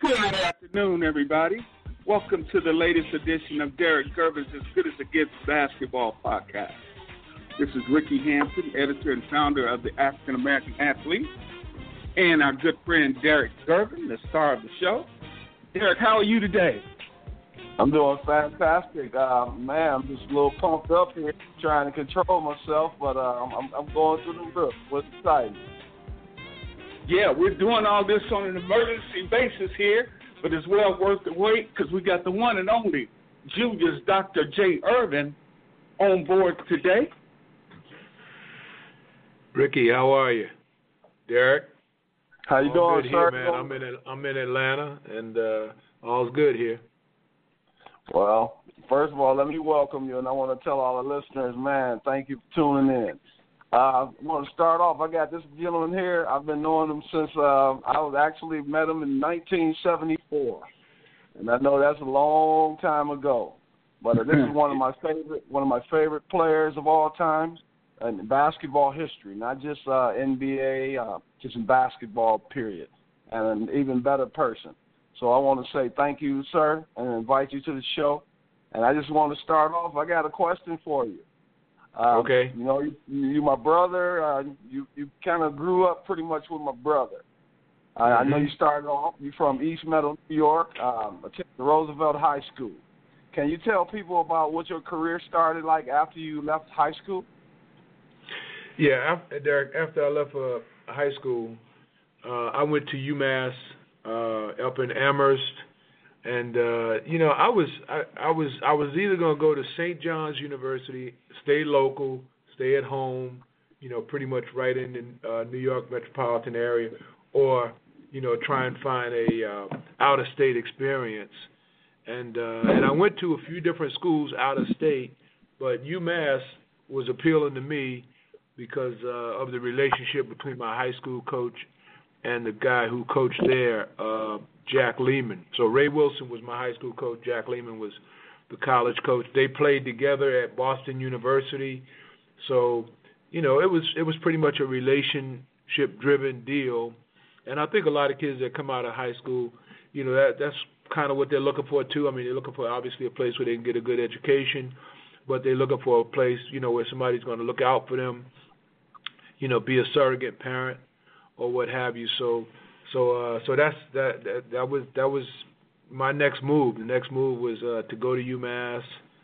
Good afternoon, everybody. Welcome to the latest edition of Derek Gervin's As Good as It Gets Basketball Podcast. This is Ricky Hampton, editor and founder of the African American Athlete, and our good friend Derek Gervin, the star of the show. Derek, how are you today? I'm doing fantastic. Man, I'm just a little pumped up here, trying to control myself, but I'm going through the roof. What's exciting? Yeah, we're doing all this on an emergency basis here, but it's well worth the wait because we got the one and only Julius Dr. J. Irvin on board today. Ricky, how are you? Derek? How you doing, good sir? Here, man. I'm in Atlanta, and all's good here. Well, first of all, let me welcome you, and I want to tell all the listeners, man, thank you for tuning in. I want to start off. I got this gentleman here. I've been knowing him since met him in 1974, and I know that's a long time ago. But this is one of my favorite players of all time in basketball history, not just NBA, just in basketball, period, and an even better person. So I want to say thank you, sir, and invite you to the show. And I just want to start off. I got a question for you. Okay. You know, you my brother. You kind of grew up pretty much with my brother. I know you started off. You're from East Meadow, New York. Attended Roosevelt High School. Can you tell people about what your career started like after you left high school? Yeah, Derek. After I left high school, I went to UMass up in Amherst. And I was either going to go to St. John's University, stay local, stay at home, pretty much right in the New York metropolitan area, or try and find a out of state experience. And I went to a few different schools out of state, but UMass was appealing to me because of the relationship between my high school coach and the guy who coached there, Jack Lehman. So Ray Wilson was my high school coach. Jack Lehman was the college coach. They played together at Boston University. So, it was pretty much a relationship-driven deal. And I think a lot of kids that come out of high school, that's kind of what they're looking for too. I mean, they're looking for obviously a place where they can get a good education, but they're looking for a place, where somebody's going to look out for them, be a surrogate parent or what have you. So that was my next move. The next move was to go to UMass.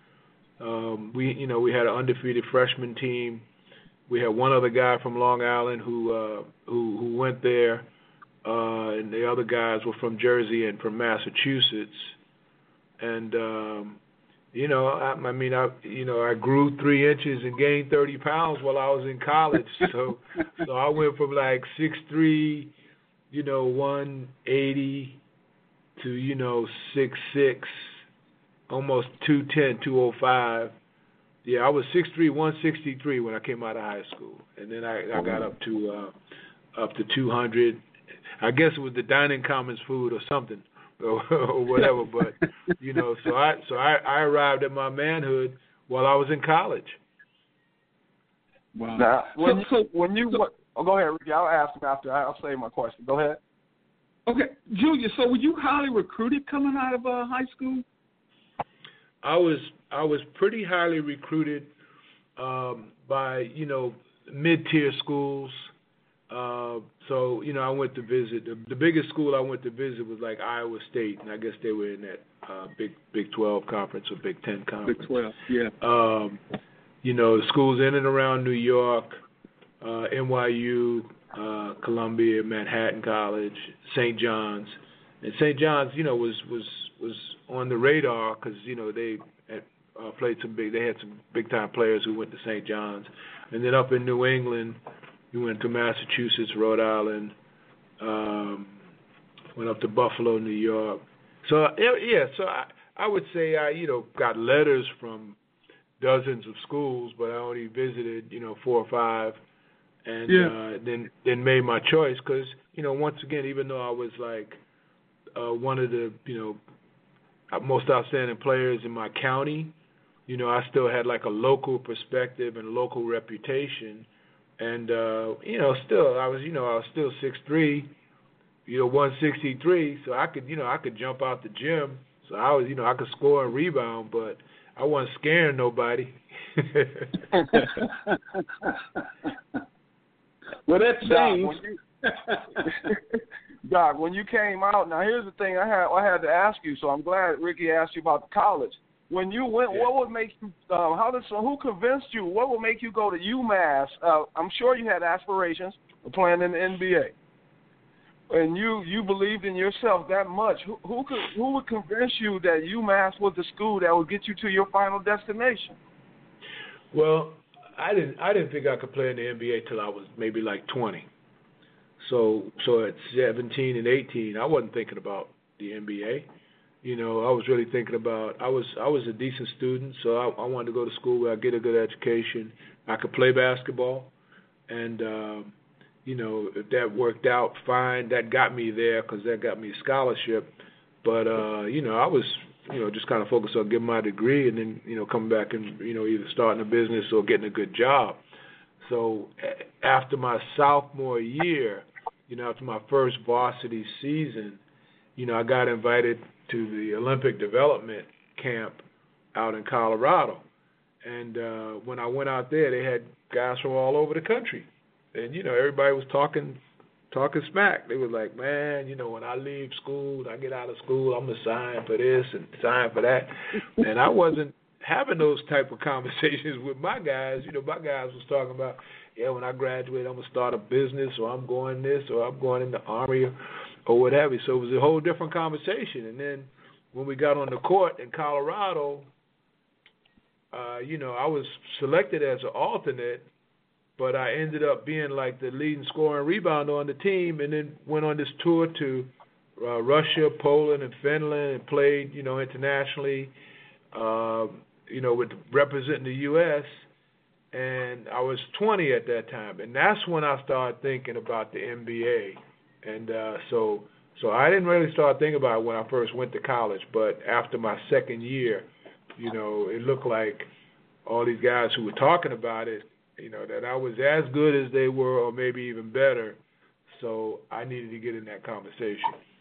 We had an undefeated freshman team. We had one other guy from Long Island who went there, and the other guys were from Jersey and from Massachusetts. And I grew 3 inches and gained 30 pounds while I was in college. So I went from like 6'3", 180 to 6'6", almost 210, 205. Yeah, I was 6'3", 163 when I came out of high school, and then I got up to 200. I guess it was the dining commons food or something. Or whatever, but so I arrived at my manhood while I was in college. Wow. Now, go ahead, Ricky. I'll ask him after. I'll say my question. Go ahead. Okay, Julius. So, were you highly recruited coming out of high school? I was pretty highly recruited by mid-tier schools. So I went to visit. The biggest school I went to visit was like Iowa State, and I guess they were in that Big 12 conference or Big 10 conference. Big 12, yeah. Schools in and around New York, NYU, Columbia, Manhattan College, St. John's, and St. John's, was on the radar because they had played they had some big time players who went to St. John's, and then up in New England. We went to Massachusetts, Rhode Island, went up to Buffalo, New York. So, so I would say I, got letters from dozens of schools, but I only visited, 4 or 5, and then made my choice because, once again, even though I was like one of the, most outstanding players in my county, I still had like a local perspective and local reputation. And still I was still 6'3", 163, so I could jump out the gym. So I could score and rebound, but I wasn't scaring nobody. Well, that changed. Doc, when you came out, now here's the thing I had to ask you, so I'm glad Ricky asked you about the college. When you went, what would make you, who convinced you, what would make you go to UMass? I'm sure you had aspirations of playing in the NBA. And you believed in yourself that much. Who would convince you that UMass was the school that would get you to your final destination? Well, I didn't think I could play in the NBA till I was maybe like 20. So at 17 and 18, I wasn't thinking about the NBA. I was really thinking about I was a decent student, so I wanted to go to school where I get a good education. I could play basketball, and if that worked out fine, that got me there because that got me a scholarship. But I was just kind of focused on getting my degree and then coming back and either starting a business or getting a good job. So after my sophomore year, after my first varsity season, I got invited to the Olympic Development Camp out in Colorado. And when I went out there, they had guys from all over the country. And, everybody was talking smack. They was like, man, when I leave school, I get out of school, I'm going to sign for this and sign for that. And I wasn't having those type of conversations with my guys. My guys was talking about, when I graduate, I'm going to start a business, or I'm going this, or I'm going in the Army, or whatever. So it was a whole different conversation. And then when we got on the court in Colorado, I was selected as an alternate, but I ended up being like the leading scorer and rebounder on the team, and then went on this tour to Russia, Poland, and Finland, and played, internationally, with representing the U.S., and I was 20 at that time, and that's when I started thinking about the NBA. And so I didn't really start thinking about it when I first went to college, but after my second year, it looked like all these guys who were talking about it, that I was as good as they were or maybe even better, so I needed to get in that conversation.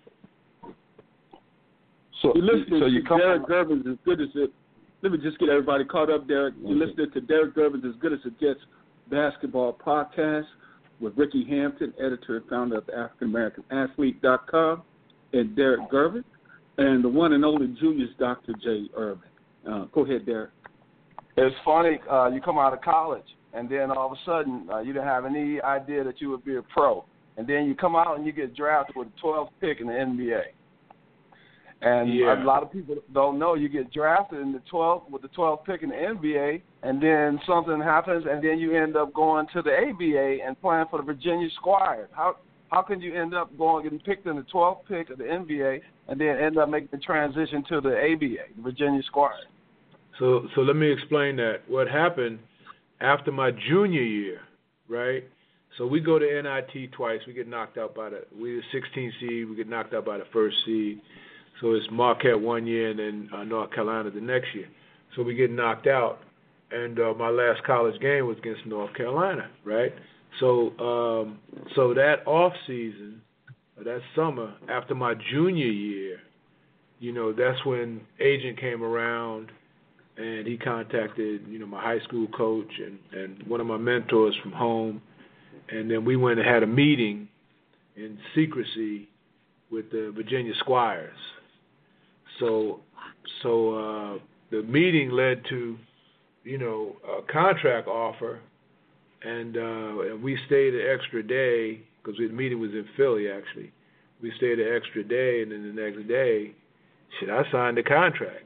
So you come Derek Gervin's as good as it. Let me just get everybody caught up, Derek. You're listening to Derek Gervin's As Good as It Gets basketball podcast with Ricky Hampton, editor and founder of the AfricanAmericanAthlete.com, and Derek Gervin, and the one and only Julius Dr. J. Irvin. Go ahead, Derek. It's funny, you come out of college, and then all of a sudden you didn't have any idea that you would be a pro. And then you come out and you get drafted with the 12th pick in the NBA. And a lot of people don't know you get drafted in the 12th pick in the NBA, and then something happens, and then you end up going to the ABA and playing for the Virginia Squires. How can you end up getting picked in the 12th pick of the NBA and then end up making the transition to the ABA, the Virginia Squires? So let me explain that. What happened after my junior year, right? So we go to NIT twice. We get knocked out we're the 16th seed. We get knocked out by the first seed. So it's Marquette one year and then North Carolina the next year. So we get knocked out, and my last college game was against North Carolina, right? So that off season, that summer after my junior year, that's when agent came around, and he contacted my high school coach and one of my mentors from home, and then we went and had a meeting in secrecy with the Virginia Squires. So the meeting led to, a contract offer, and we stayed an extra day because the meeting was in Philly, actually. We stayed an extra day, and then the next day, I signed the contract,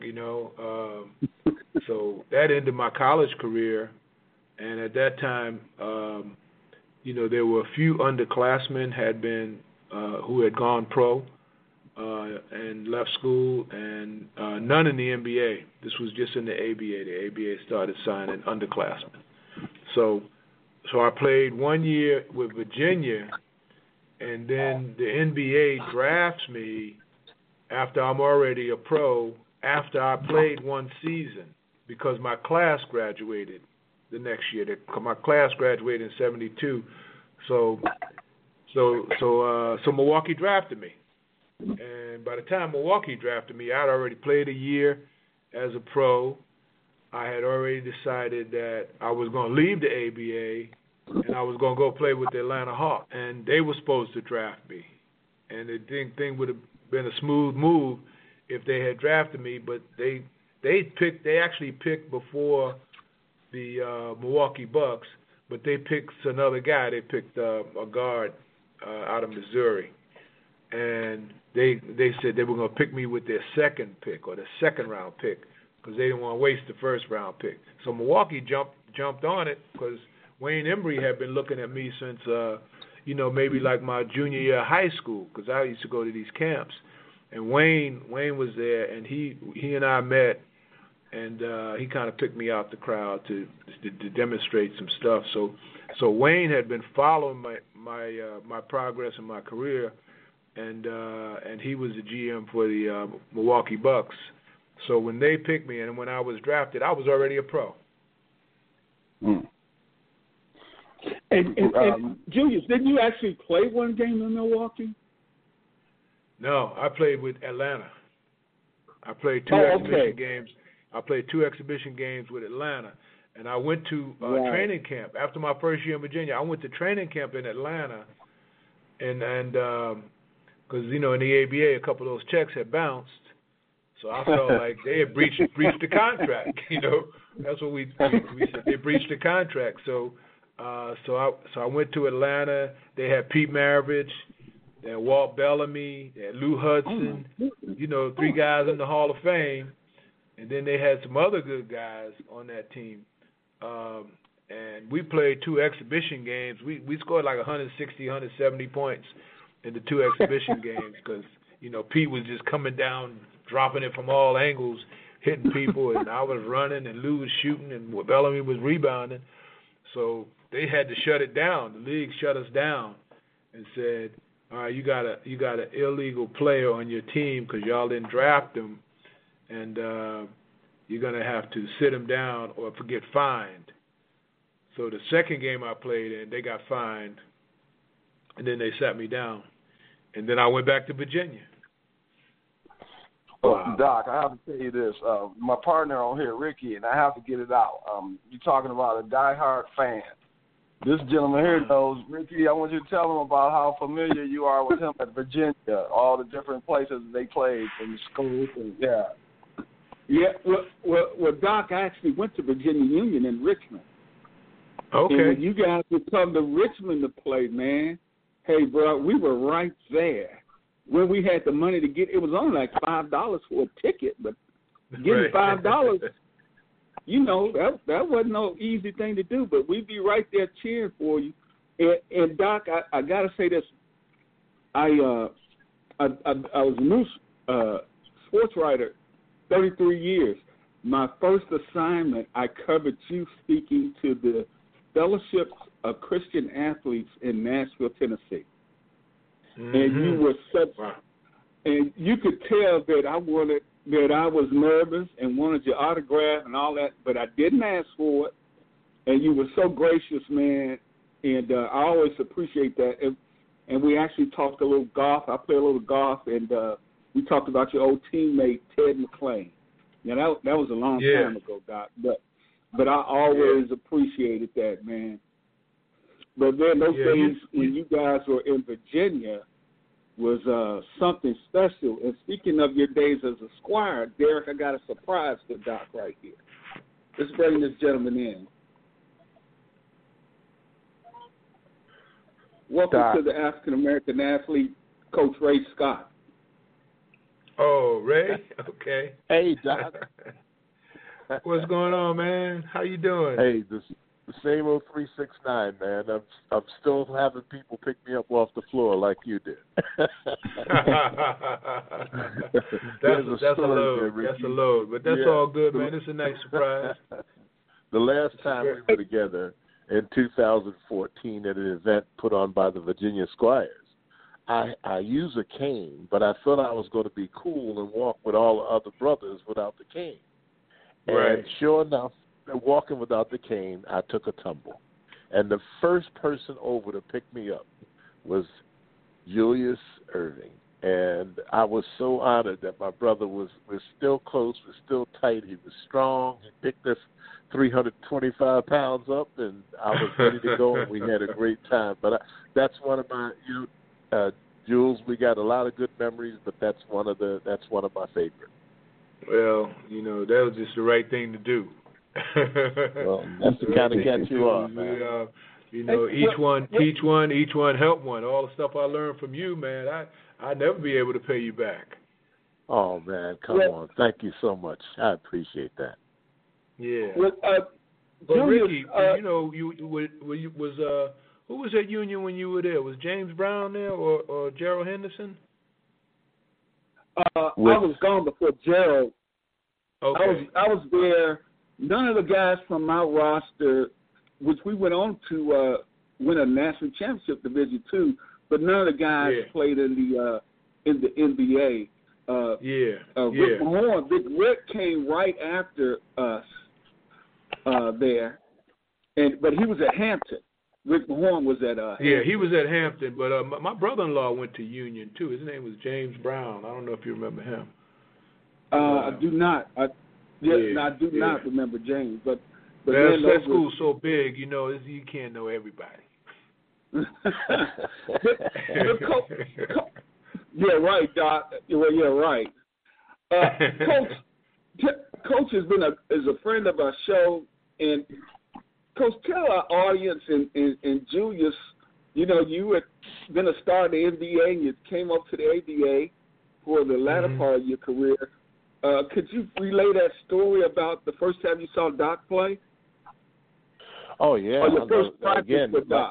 So that ended my college career, and at that time, there were a few underclassmen who had gone pro. And left school, and none in the NBA. This was just in the ABA. The ABA started signing underclassmen. So I played 1 year with Virginia, and then the NBA drafts me after I'm already a pro, after I played one season, because my class graduated the next year. My class graduated in 72. So So Milwaukee drafted me, and by the time Milwaukee drafted me, I had already played a year as a pro. I had already decided that I was going to leave the ABA, and I was going to go play with the Atlanta Hawks, and they were supposed to draft me, and the thing would have been a smooth move if they had drafted me, but they actually picked before the Milwaukee Bucks, but they picked another guy. They picked a guard out of Missouri, and they said they were going to pick me with their second pick or the second round pick because they didn't want to waste the first round pick. So Milwaukee jumped on it because Wayne Embry had been looking at me since maybe like my junior year of high school because I used to go to these camps, and Wayne was there, and he and I met. And he kind of picked me out the crowd to demonstrate some stuff. So Wayne had been following my progress in my career, and he was the GM for the Milwaukee Bucks. So when they picked me and when I was drafted, I was already a pro. Mm. And Julius, didn't you actually play one game in Milwaukee? No, I played with Atlanta. I played two exhibition games. I played 2 exhibition games with Atlanta, and I went to training camp. After my first year in Virginia, I went to training camp in Atlanta, and because, in the ABA, a couple of those checks had bounced, so I felt like they had breached the contract, That's what we said. They breached the contract. So I went to Atlanta. They had Pete Maravich, they had Walt Bellamy, they had Lou Hudson, 3 guys in the Hall of Fame. And then they had some other good guys on that team. And we played 2 exhibition games. We scored like 160, 170 points in the 2 exhibition games because, Pete was just coming down, dropping it from all angles, hitting people, and I was running, and Lou was shooting, and Bellamy was rebounding. So they had to shut it down. The league shut us down and said, all right, you got an illegal player on your team because y'all didn't draft him. And you're going to have to sit him down or get fined. So the second game I played in, they got fined, and then they sat me down. And then I went back to Virginia. Doc, I have to tell you this. My partner on here, Ricky, and I have to get it out. You're talking about a diehard fan. This gentleman here knows, Ricky, I want you to tell him about how familiar you are with him at Virginia, all the different places they played and schools. Yeah, well, Doc, I actually went to Virginia Union in Richmond. Okay. And when you guys would come to Richmond to play, man, hey, bro, we were right there. When we had the money to get, it was only like $5 for a ticket, but getting $5, that wasn't no easy thing to do. But we'd be right there cheering for you. And Doc, I gotta say this, I was a news sports writer. 33 years. My first assignment, I covered you speaking to the Fellowships of Christian Athletes in Nashville, Tennessee. Mm-hmm. And you were and you could tell that I was nervous and wanted your autograph and all that, but I didn't ask for it. And you were so gracious, man. And I always appreciate that. And we actually talked a little golf. I play a little golf, and we talked about your old teammate, Ted McClain. Now, that was a long time ago, Doc, but I always appreciated that, man. But then those days when you guys were in Virginia was something special. And speaking of your days as a Squire, Derek, I got a surprise for Doc right here. Let's bring this gentleman in. Welcome to the African-American athlete, Coach Ray Scott. Oh, Ray? Okay. Hey, Doc. What's going on, man? How you doing? Hey, the same old 369, man. I'm still having people pick me up off the floor like you did. that's a load. That's a load. But that's all good, man. It's a nice surprise. The last time we were together in 2014 at an event put on by the Virginia Squires, I use a cane, but I thought I was going to be cool and walk with all the other brothers without the cane. And sure enough, walking without the cane, I took a tumble. And the first person over to pick me up was Julius Erving. And I was so honored that my brother we're still close, we're still tight. He was strong. He picked us 325 pounds up, and I was ready to go, and we had a great time. But that's one of my, Jules, we got a lot of good memories, but that's one of my favorites. Well, that was just the right thing to do. Well, that's the kind of cat you are, man. Each one teach one, each one help one. All the stuff I learned from you, man, I'd never be able to pay you back. Oh, man, come on. Thank you so much. I appreciate that. Yeah. Well, but Julius, Ricky, who was at Union when you were there? Was James Brown there or Gerald Henderson? I was gone before Gerald. Okay. I was there. None of the guys from my roster, which we went on to win a national championship, Division II, but none of the guys played in the NBA. Rick Mahorn, Big Rick came right after us there, but he was at Hampton. Rick Mahorn was at Hampton. Yeah, he was at Hampton, but my brother-in-law went to Union too. His name was James Brown. I don't know if you remember him. I do not. I do not remember James, but man, that school's so big, you can't know everybody. Yeah, right, Doc. Well, yeah, right. Coach has been is a friend of our show, and Coach, tell our audience and Julius, you had been a star in the NBA and you came up to the ABA for the latter part of your career. Could you relay that story about the first time you saw Doc play? Oh, yeah. Or your first practice with Doc?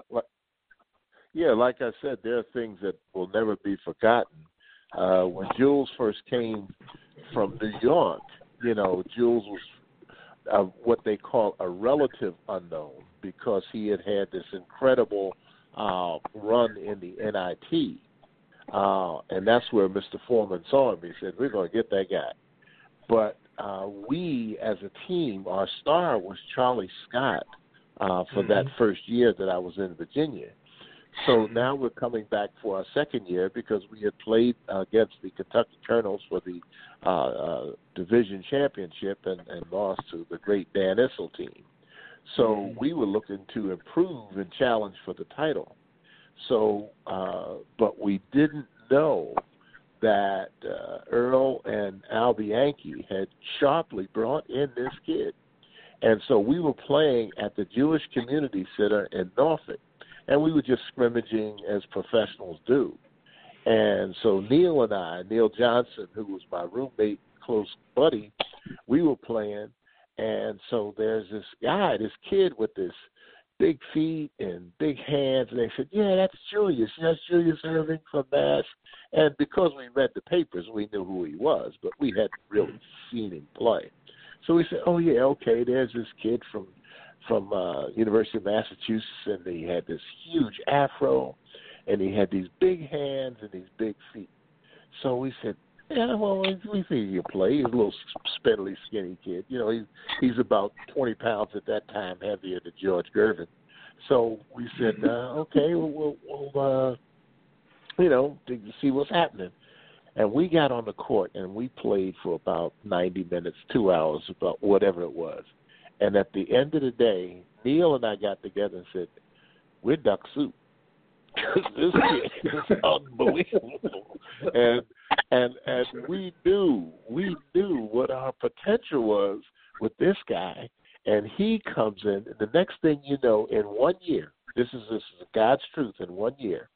Like I said, there are things that will never be forgotten. When Jules first came from New York, Jules was what they call a relative unknown because he had this incredible run in the NIT. And that's where Mr. Foreman saw him. He said, we're going to get that guy. But we, as a team, our star was Charlie Scott for that first year that I was in Virginia. So now we're coming back for our second year because we had played against the Kentucky Colonels for the division championship and lost to the great Dan Issel team. So we were looking to improve and challenge for the title. So, but we didn't know that Earl and Al Bianchi had sharply brought in this kid. And so we were playing at the Jewish Community Center in Norfolk, and we were just scrimmaging as professionals do. And so Neil Johnson, who was my roommate, close buddy, we were playing. And so there's this kid with this big feet and big hands. And they said, yeah, that's Julius. That's Julius Erving from Mass. And because we read the papers, we knew who he was, but we hadn't really seen him play. So we said, oh, yeah, okay, there's this kid from University of Massachusetts, and he had this huge afro, and he had these big hands and these big feet. So we said, yeah, well, we think he can play. He's a little spindly, skinny kid. He's about 20 pounds at that time, heavier than George Gervin. So we said, okay, we'll to see what's happening. And we got on the court, and we played for about 90 minutes, 2 hours, about whatever it was. And at the end of the day, Neil and I got together and said, we're duck soup. This kid is unbelievable. And we knew what our potential was with this guy. And he comes in, and the next thing you know, in 1 year, this is God's truth, in 1 year,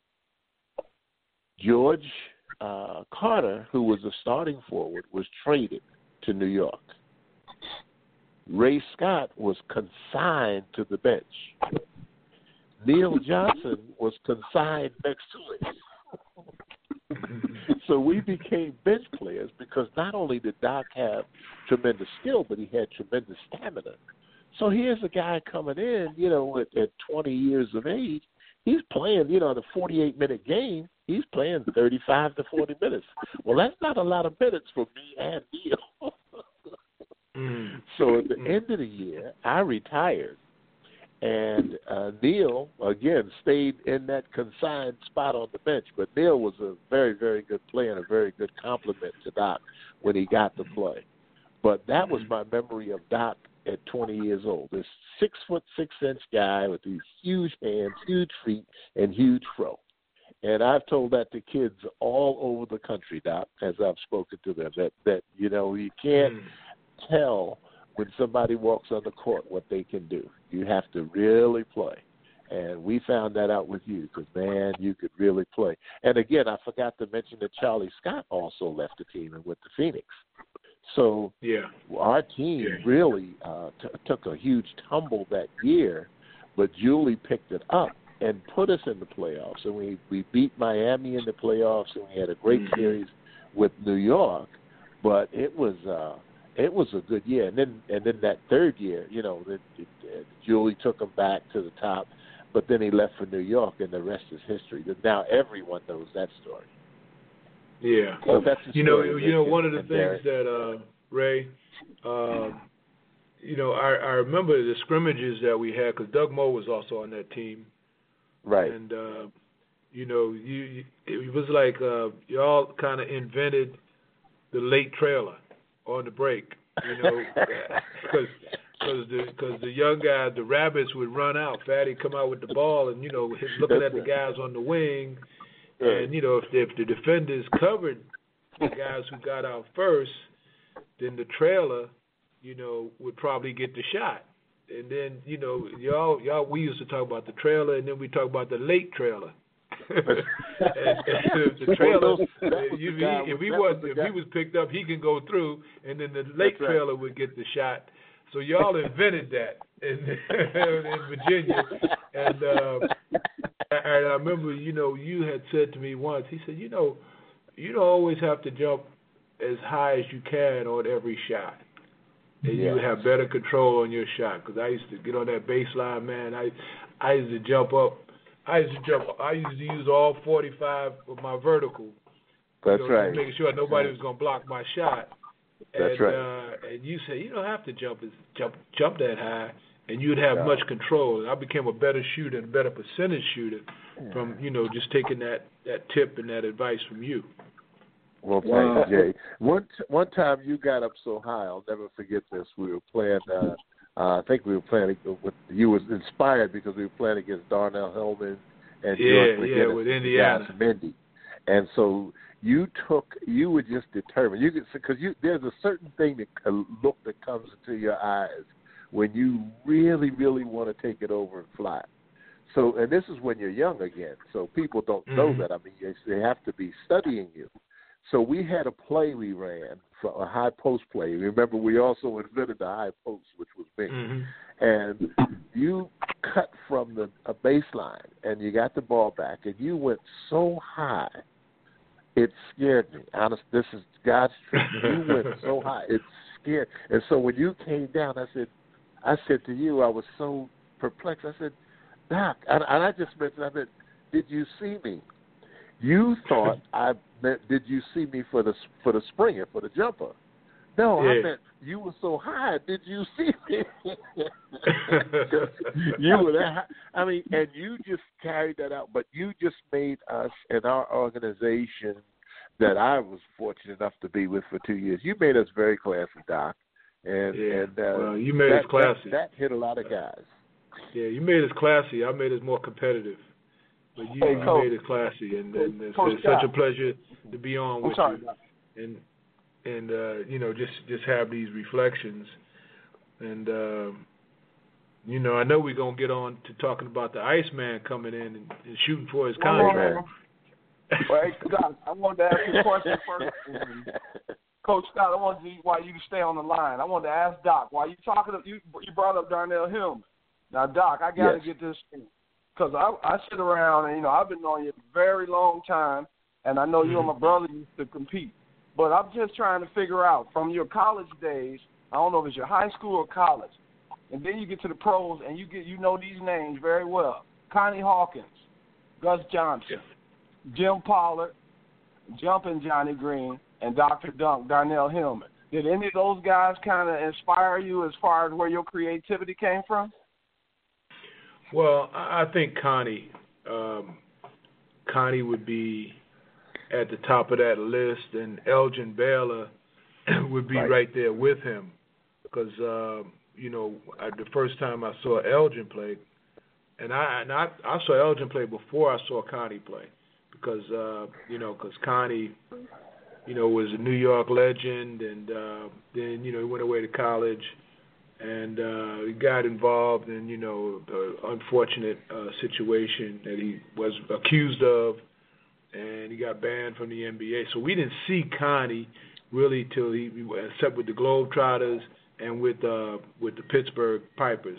George Carter, who was a starting forward, was traded to New York. Ray Scott was consigned to the bench. Neil Johnson was consigned next to him. So we became bench players because not only did Doc have tremendous skill, but he had tremendous stamina. So here's a guy coming in, at 20 years of age. He's playing, the 48-minute game. He's playing 35 to 40 minutes. Well, that's not a lot of minutes for me and Neil. So at the end of the year, I retired, And Neil, again, stayed in that consigned spot on the bench. But Neil was a very, very good player and a very good compliment to Doc when he got to play. But that was my memory of Doc at 20 years old. This 6'6" guy with these huge hands, huge feet, and huge fro. And I've told that to kids all over the country, Doc, as I've spoken to them, that you know, you can't tell when somebody walks on the court what they can do. You have to really play. And we found that out with you because, man, you could really play. And, again, I forgot to mention that Charlie Scott also left the team and went to Phoenix. So our team really took a huge tumble that year, but Julie picked it up and put us in the playoffs. And we beat Miami in the playoffs, and we had a great series with New York. But it was a good year. And then that third year, you know, Julie took him back to the top, but then he left for New York, and the rest is history. Now everyone knows that story. Yeah. So that's you know, one of the things that Ray, you know, I remember the scrimmages that we had because Doug Moe was also on that team. Right. And you know, it was like y'all kind of invented the late trailer on the break, you know, because the young guys, the rabbits would run out. Fatty come out with the ball, and you know, looking at the guys on the wing, and you know, if the defenders covered the guys who got out first, then the trailer, you know, would probably get the shot. And then, you know, y'all, we used to talk about the trailer, and then we talk about the late trailer. and the trailer, if he was picked up, he can go through, and then the late trailer would get the shot. So y'all invented that in Virginia. And I remember, you know, you had said to me once, he said, you know, you don't always have to jump as high as you can on every shot. And you have better control on your shot. Because I used to get on that baseline, man. I used to jump up. I used to use all 45 of my vertical. That's right. To make sure nobody was going to block my shot. That's right. And you say you don't have to jump that high, and you'd have much control. And I became a better shooter and a better percentage shooter from, you know, just taking that tip and that advice from you. Well, thanks, Jay. One time you got up so high, I'll never forget this. We were playing. I think we were playing with. You was inspired because we were playing against Darnell Hillman and George McGinnis with Indiana. Mindy. And so you were just determined. Because there's a certain thing that comes into your eyes when you really, really want to take it over and fly. So, and this is when you're young again. So people don't know that. I mean, they have to be studying you. So we had a play we ran, a high post play. Remember, we also invented the high post, which was me. And you cut from a baseline, and you got the ball back, and you went so high, it scared me. Honest, this is God's truth. You went so high, it scared. And so when you came down, I said to you, I was so perplexed. I said, Doc, and I just mentioned, I said, did you see me? You thought I meant, did you see me for the springer, for the jumper? No, I meant you were so high. Did you see me? You were that high. I mean, and you just carried that out. But you just made us and our organization that I was fortunate enough to be with for 2 years. You made us very classy, Doc. Well, you made us classy. That hit a lot of guys. Yeah, you made us classy. I made us more competitive. But you made it classy, and it's such a pleasure to be on with you, and you know, just have these reflections, and you know, I know we're gonna get on to talking about the Iceman coming in and shooting for his contract. Well, hey, Doc, I wanted to ask you a question first. Coach Scott, I wanted you to stay on the line. I wanted to ask Doc, while you talking, you brought up Darnell Hillman. Now, Doc, I got to get this thing. Because I sit around and, you know, I've been knowing you a very long time, and I know you and my brother used to compete. But I'm just trying to figure out, from your college days, I don't know if it's your high school or college, and then you get to the pros, and you know these names very well. Connie Hawkins, Gus Johnson, Jim Pollard, Jumpin' Johnny Green, and Dr. Dunk, Darnell Hillman. Did any of those guys kind of inspire you as far as where your creativity came from? Well, I think Connie would be at the top of that list, and Elgin Baylor would be right there with him, because the first time I saw Elgin play, and I saw Elgin play before I saw Connie play, because Connie, was a New York legend, and then he went away to college, and he got involved in the unfortunate situation that he was accused of, and he got banned from the NBA. So we didn't see Connie really till except with the Globetrotters and with the Pittsburgh Pipers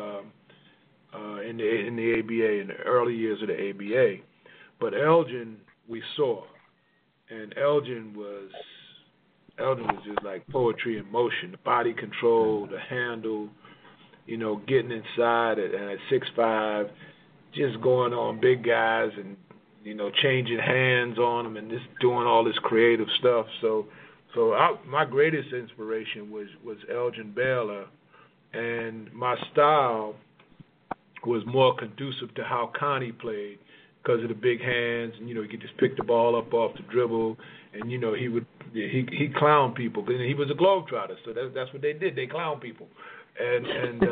in the ABA, in the early years of the ABA. But Elgin we saw, and Elgin was just like poetry in motion. The body control, the handle, getting inside at 6'5", just going on big guys and changing hands on them and just doing all this creative stuff. So my greatest inspiration was Elgin Baylor, and my style was more conducive to how Connie played because of the big hands, and he could just pick the ball up off the dribble, and he clowned people, because he was a Globetrotter, so that's what they did. They clowned people, and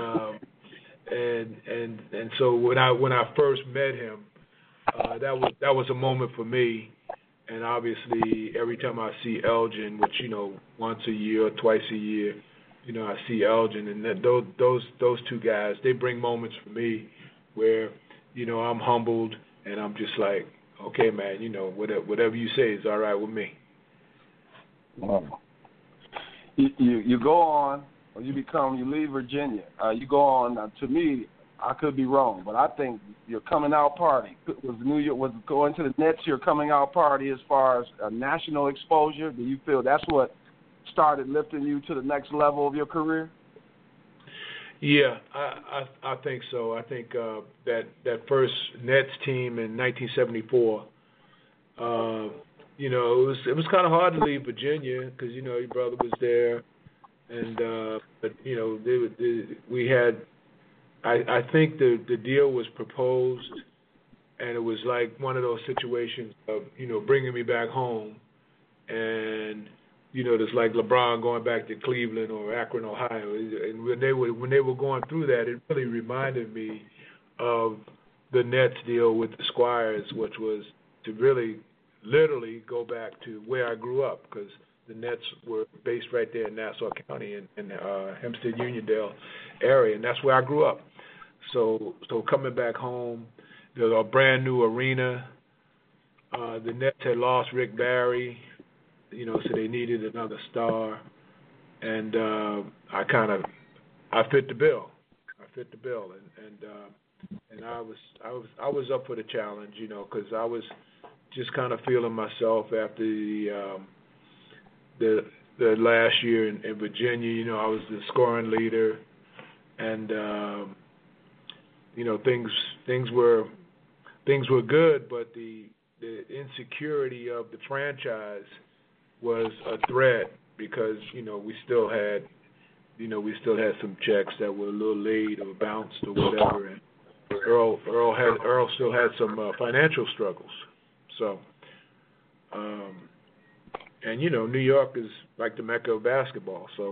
so when I first met him, that was a moment for me. And obviously, every time I see Elgin, which once a year or twice a year, I see Elgin, and those two guys, they bring moments for me where I'm humbled, and I'm just like, okay, man, whatever you say is all right with me. Wow. You go on, or you leave Virginia. You go on. To me, I could be wrong, but I think your coming out party was going to the Nets. Your coming out party as far as national exposure. Do you feel that's what started lifting you to the next level of your career? Yeah, I think so. I think that first Nets team in 1974. It was kind of hard to leave Virginia because your brother was there, and but we had. I think the deal was proposed, and it was like one of those situations of bringing me back home, and it's like LeBron going back to Cleveland or Akron, Ohio. And when they were going through that, it really reminded me of the Nets deal with the Squires, which was to really literally go back to where I grew up, because the Nets were based right there in Nassau County in the Hempstead Uniondale area, and that's where I grew up. So coming back home, there's a brand new arena. The Nets had lost Rick Barry, so they needed another star, and I fit the bill. And I was up for the challenge, because I was just kind of feeling myself after the last year in Virginia. I was the scoring leader, and things were good, but the insecurity of the franchise was a threat, because we still had some checks that were a little late or bounced or whatever, and Earl still had some financial struggles. So, and New York is like the Mecca of basketball, so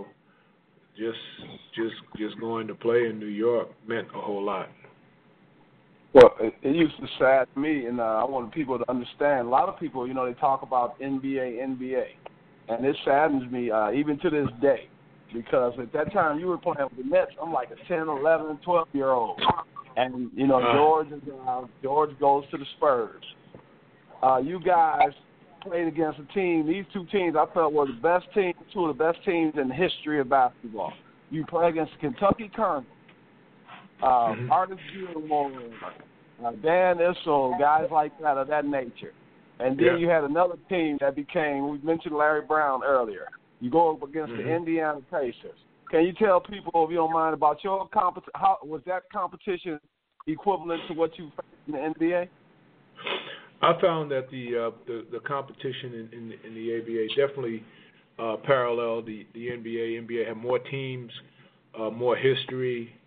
just going to play in New York meant a whole lot. Well, it used to sadden me, and I want people to understand. A lot of people, they talk about NBA, and it saddens me even to this day, because at that time you were playing with the Nets. I'm like a 10, 11, 12-year-old, and George goes to the Spurs. You guys played against a team. These two teams I felt were the best teams, two of the best teams in the history of basketball. You play against Kentucky Colonel, Artis Gilmore, Dan Issel, guys like that of that nature. And then you had another team that became, we mentioned Larry Brown earlier. You go up against the Indiana Pacers. Can you tell people, if you don't mind, about your competition? How was that competition equivalent to what you faced in the NBA? I found that the competition in the ABA definitely paralleled the NBA. NBA had more teams, more history,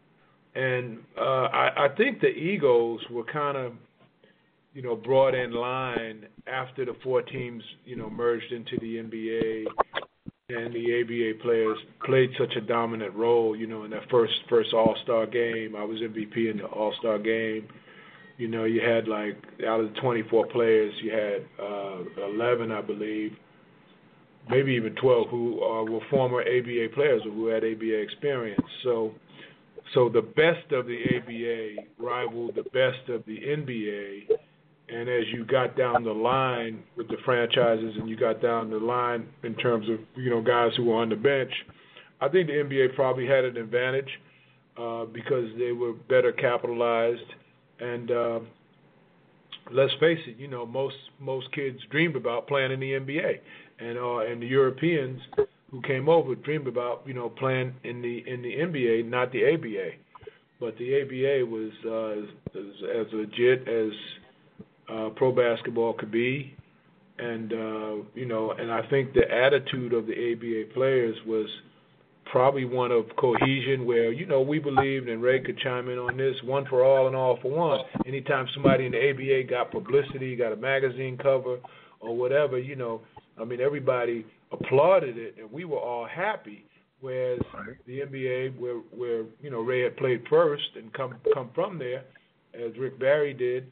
And I think the Eagles were kind of, brought in line after the 4 teams, merged into the NBA, and the ABA players played such a dominant role, in that first All-Star game. I was MVP in the All-Star game. You had, like, out of the 24 players, you had 11, I believe, maybe even 12 who were former ABA players or who had ABA experience. So the best of the ABA rivaled the best of the NBA. And as you got down the line with the franchises and you got down the line in terms of, guys who were on the bench, I think the NBA probably had an advantage because they were better capitalized. And let's face it, most kids dreamed about playing in the NBA. And the Europeans who came over dreamed about, playing in the NBA, not the ABA. But the ABA was as legit as pro basketball could be, and and I think the attitude of the ABA players was probably one of cohesion, where we believed, and Ray could chime in on this, one for all and all for one. Anytime somebody in the ABA got publicity, got a magazine cover or whatever, everybody applauded it, and we were all happy. Whereas the NBA, where Ray had played first and come from there, as Rick Barry did.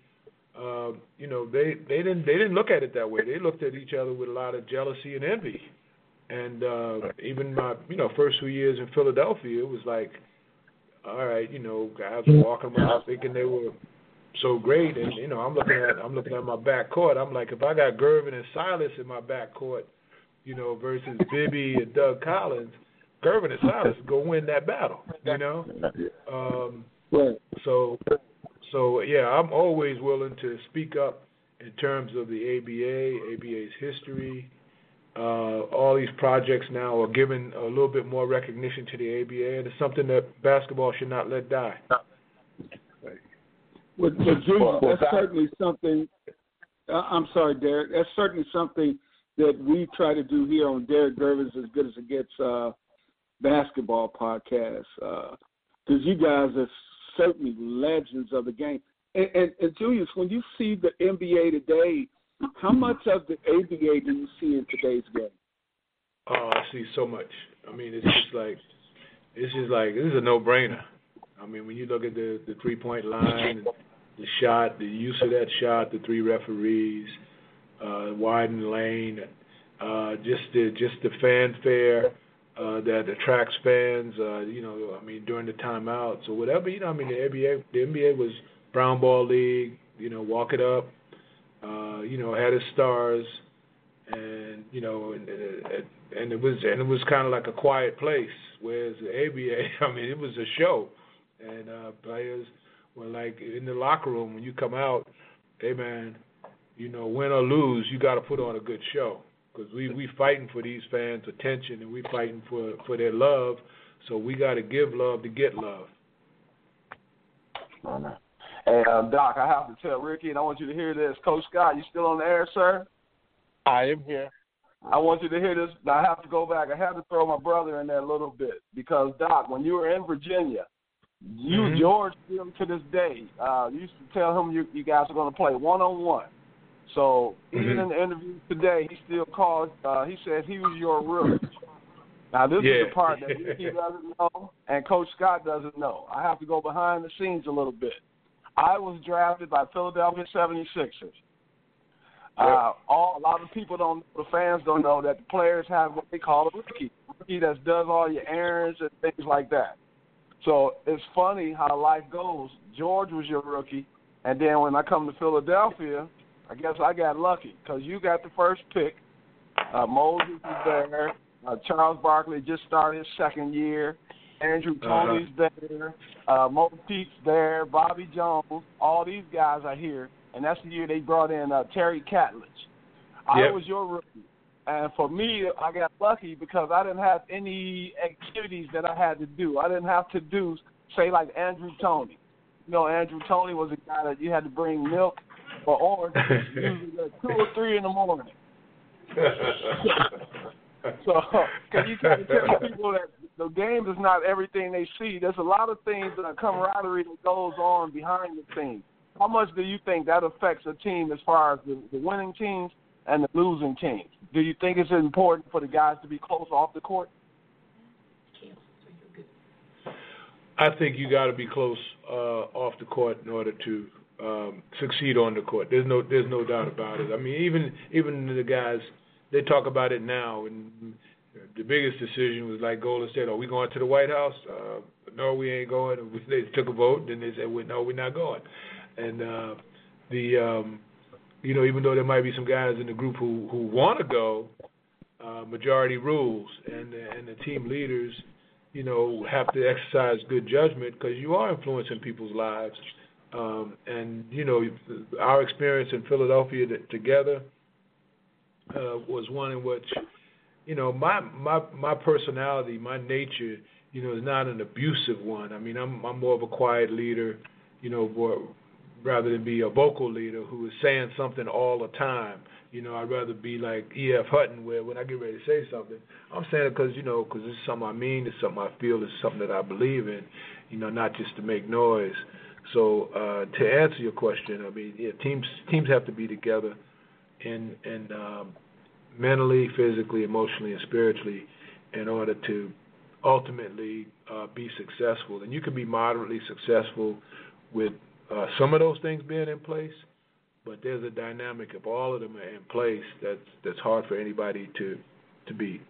They didn't look at it that way. They looked at each other with a lot of jealousy and envy. And even my first 2 years in Philadelphia, it was like, all right, guys were walking around thinking they were so great, and I'm looking at my backcourt. I'm like, if I got Gervin and Silas in my backcourt, versus Bibby and Doug Collins, Gervin and Silas go win that battle. Right. So yeah, I'm always willing to speak up in terms of the ABA's history. All these projects now are giving a little bit more recognition to the ABA, and it's something that basketball should not let die. Well, Julius, that's certainly something. I'm sorry, Derek. That's certainly something that we try to do here on Derek Gervin's As Good as It Gets basketball podcast, because you guys are certainly legends of the game. And Julius, when you see the NBA today, how much of the ABA do you see in today's game? Oh, I see so much. It's just like this is a no-brainer. When you look at the three-point line, the shot, the use of that shot, the 3 referees, widen the lane, just the fanfare that attracts fans, during the timeouts or whatever. The NBA was brown ball league, walk it up, had its stars, and and it was kind of like a quiet place. Whereas the ABA, it was a show, and players were like in the locker room when you come out, hey man, win or lose, you got to put on a good show. Because we fighting for these fans' attention, and we fighting for their love, so we got to give love to get love. Hey, Doc, I have to tell Ricky, and I want you to hear this. Coach Scott, you still on the air, sir? I am here. I want you to hear this. Now, I have to go back. I have to throw my brother in there a little bit because, Doc, when you were in Virginia, George, still to this day, you used to tell him you guys are going to play one-on-one. So even in the interview today, he still calls. He says he was your rookie. Now this is the part that Ricky doesn't know and Coach Scott doesn't know. I have to go behind the scenes a little bit. I was drafted by Philadelphia 76ers. A lot of people don't. The fans don't know that the players have what they call a rookie that does all your errands and things like that. So it's funny how life goes. George was your rookie, and then when I come to Philadelphia, I guess I got lucky because you got the first pick. Moses is there. Charles Barkley just started his second year. Andrew Toney's there. Mo Pete's there. Bobby Jones. All these guys are here. And that's the year they brought in Terry Catledge. I was your rookie. And for me, I got lucky because I didn't have any activities that I had to do. I didn't have to do, say, like Andrew Toney. Andrew Toney was a guy that you had to bring milk or orange usually at 2 or 3 in the morning. So can you try to tell people the game is not everything they see. There's a lot of things, camaraderie that goes on behind the scenes. How much do you think that affects a team as far as the winning teams and the losing teams? Do you think it's important for the guys to be close off the court? I think you got to be close off the court in order to succeed on the court. There's no doubt about it. I mean, even the guys, they talk about it now, and the biggest decision was like Golden State. Are we going to the White House? No, we ain't going. They took a vote, then they said, no, we're not going. And even though there might be some guys in the group who want to go, majority rules, and the team leaders, have to exercise good judgment because you are influencing people's lives. And our experience in Philadelphia together was one in which, my personality, my nature, is not an abusive one. I mean, I'm more of a quiet leader, rather than be a vocal leader who is saying something all the time. I'd rather be like E.F. Hutton, where when I get ready to say something, I'm saying it because it's something I mean, it's something I feel, it's something that I believe in, not just to make noise. So to answer your question, I mean, yeah, teams have to be together, and mentally, physically, emotionally, and spiritually, in order to ultimately be successful. And you can be moderately successful with some of those things being in place, but there's a dynamic if all of them are in place that's hard for anybody to beat.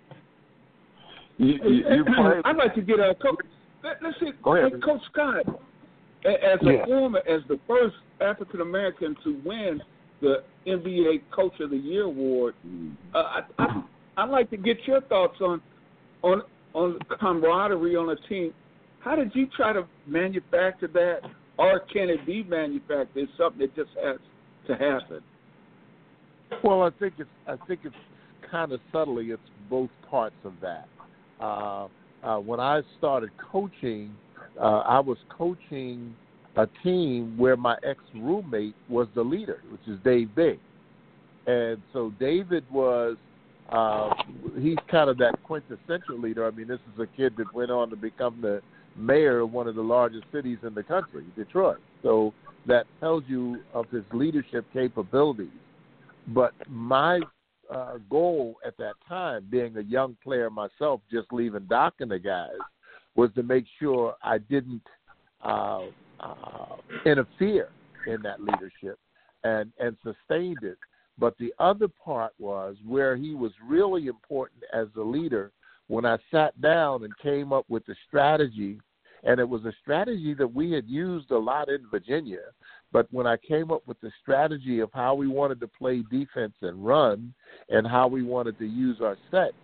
I'd like to get a coach. Let's see, Coach Scott, as the first African American to win the NBA Coach of the Year award, I'd like to get your thoughts on camaraderie on a team. How did you try to manufacture that, or can it be manufactured? It's something that just has to happen. Well, I think it's kind of subtly. It's both parts of that. When I started coaching, I was coaching a team where my ex-roommate was the leader, which is Dave Big. And so David was, he's kind of that quintessential leader. I mean, this is a kid that went on to become the mayor of one of the largest cities in the country, Detroit. So that tells you of his leadership capabilities. But my goal at that time, being a young player myself, just leaving Doc and the guys, was to make sure I didn't interfere in that leadership and sustained it. But the other part was where he was really important as a leader when I sat down and came up with the strategy, and it was a strategy that we had used a lot in Virginia, but when I came up with the strategy of how we wanted to play defense and run and how we wanted to use our sets,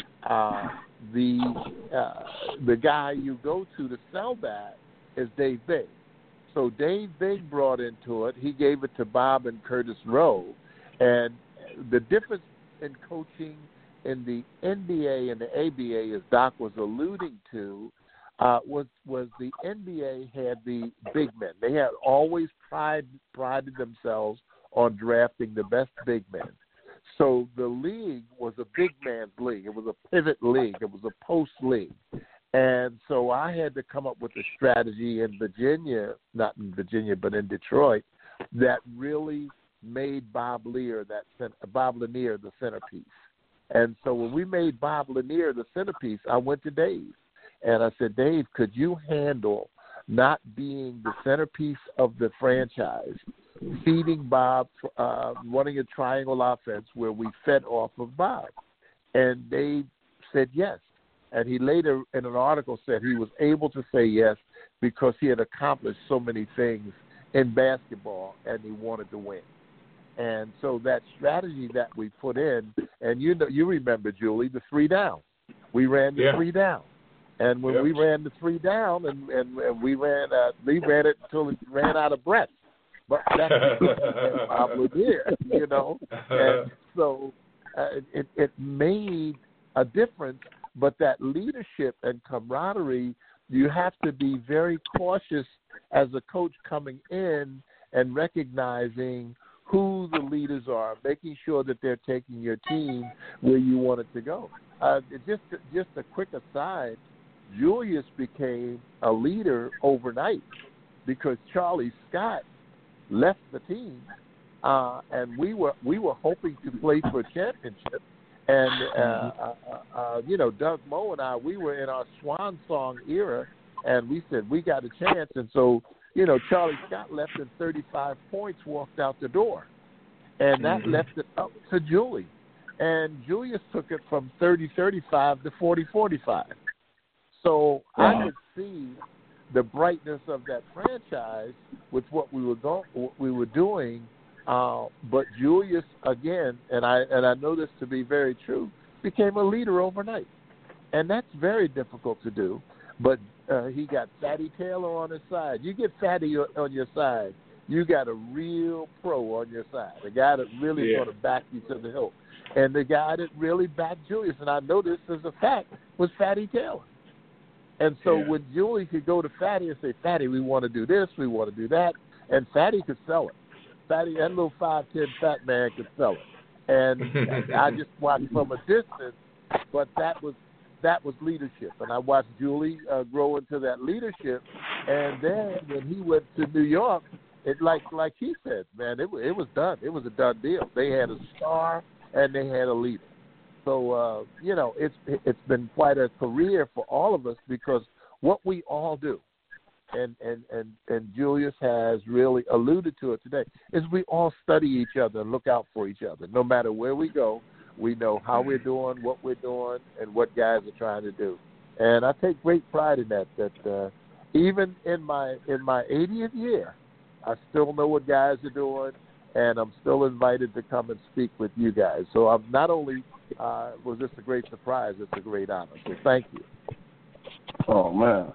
the guy you go to sell that is Dave Big. So Dave Big brought into it. He gave it to Bob and Curtis Rowe. And the difference in coaching in the NBA and the ABA, as Doc was alluding to, was the NBA had the big men. They had always prided themselves on drafting the best big men. So the league was a big man's league. It was a pivot league. It was a post league. And so I had to come up with a strategy in Virginia, not in Virginia, but in Detroit, that really made Bob Lanier the centerpiece. And so when we made Bob Lanier the centerpiece, I went to Dave. And I said, Dave, could you handle not being the centerpiece of the franchise, feeding Bob, running a triangle offense where we fed off of Bob? And Dave said yes. And he later in an article said he was able to say yes because he had accomplished so many things in basketball and he wanted to win. And so that strategy that we put in, and you remember, Julie, the 3 down. We ran the 3 down. And when we ran the 3 down, and we ran it until it ran out of breath. But that's Bob Lanier, And so it made a difference. But that leadership and camaraderie, you have to be very cautious as a coach coming in and recognizing who the leaders are, making sure that they're taking your team where you want it to go. Just a quick aside, Julius became a leader overnight because Charlie Scott left the team, and we were hoping to play for a championship. And Doug Moe and I, we were in our swan song era, and we said we got a chance. And so, Charlie Scott left in 35 points, walked out the door, and that left it up to Julie. And Julius took it from 30-35 to 40-45. So I could see the brightness of that franchise with what we were doing. But Julius, again, and I know this to be very true, became a leader overnight. And that's very difficult to do. But he got Fatty Taylor on his side. You get Fatty on your side, you got a real pro on your side, a guy that really is going to back you to the hilt. And the guy that really backed Julius, and I know this as a fact, was Fatty Taylor. And so when Julie could go to Fatty and say, Fatty, we want to do this, we want to do that, and Fatty could sell it. Fatty, that little 5'10" fat man could sell it. And I just watched from a distance, but that was leadership. And I watched Julie grow into that leadership. And then when he went to New York, it like he said, man, it was done. It was a done deal. They had a star and they had a leader. So it's been quite a career for all of us because what we all do, and Julius has really alluded to it today, is we all study each other and look out for each other. No matter where we go, we know how we're doing, what we're doing, and what guys are trying to do. And I take great pride in that even in my 80th year, I still know what guys are doing, and I'm still invited to come and speak with you guys. So I'm not only was this a great surprise, it's a great honor. So thank you. Oh, man.